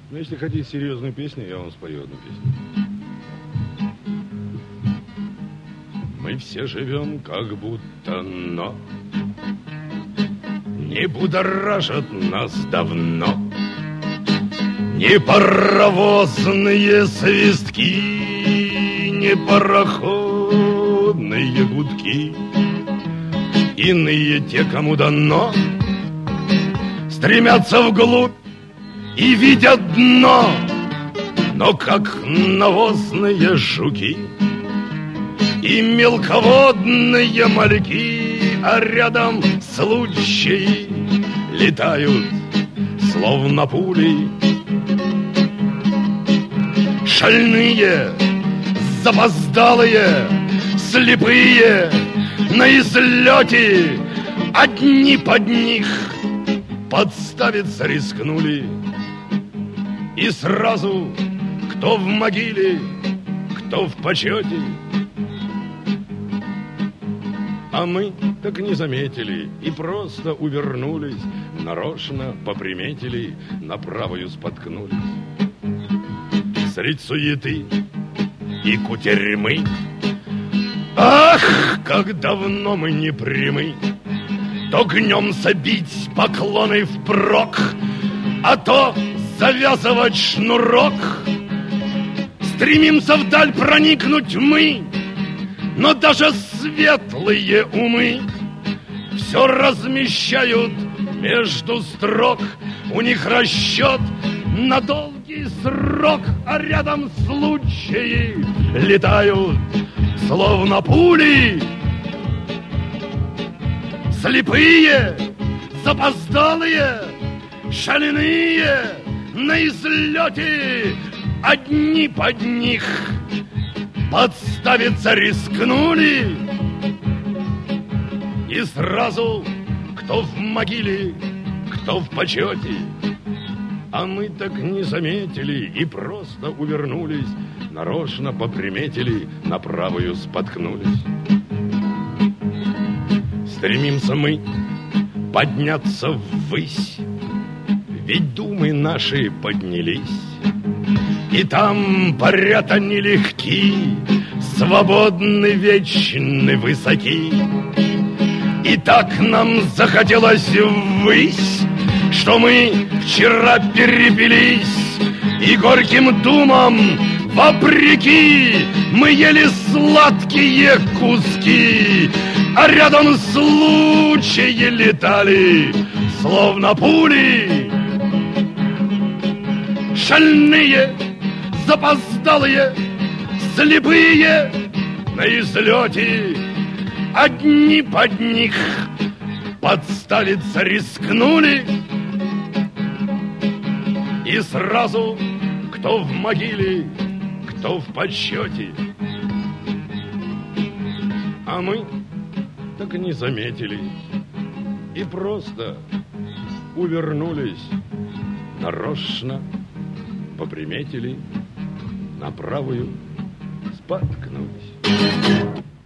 Но если хотите серьезную песню, я вам спою одну песню. Мы все живем как будто, но не будоражат нас давно ни паровозные свистки, ни пароходные гудки. Иные те, кому дано, стремятся вглубь и видят дно, но как навозные жуки и мелководные мальки, а рядом случаи летают, словно пули. Шальные, запоздалые, слепые, на излете одни под них подставиться рискнули. И сразу кто в могиле, кто в почете. А мы так не заметили и просто увернулись, нарочно поприметили, на правую споткнулись. Средь суеты и кутерьмы, ах, как давно мы не прямы, то гнемся бить поклоны впрок, а то завязывать шнурок. Стремимся вдаль проникнуть мы, но даже светлые умы все размещают между строк. У них расчет на долгий срок, а рядом случаи летают, словно пули. Слепые, запоздалые, шальные, на излете одни под них подставиться рискнули. И сразу кто в могиле, кто в почете. А мы так не заметили и просто увернулись, нарочно поприметили, на правую споткнулись. Стремимся мы подняться ввысь, ведь думы наши поднялись, и там парят они легки, свободны, вечны, высоки. И так нам захотелось ввысь, что мы вчера перепились, и горьким думам вопреки мы ели сладкие куски, а рядом случаи летали, словно пули. Шальные, запоздалые, слепые, на излете одни под них подставиться рискнули. И сразу кто в могиле, кто в подсчете. А мы так и не заметили и просто увернулись, нарочно поприметили, на правую споткнулись.